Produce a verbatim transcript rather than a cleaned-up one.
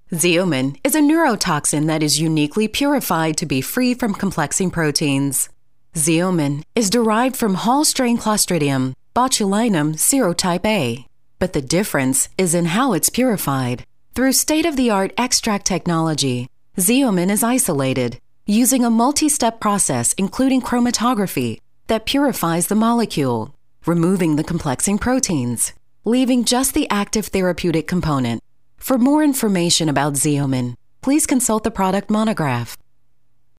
Xeomin is a neurotoxin that is uniquely purified to be free from complexing proteins. Xeomin is derived from Hall strain Clostridium botulinum serotype A, but the difference is in how it's purified. Through state-of-the-art extract technology, Xeomin is isolated using a multi-step process including chromatography that purifies the molecule, removing the complexing proteins, leaving just the active therapeutic component. For more information about Xeomin, please consult the product monograph.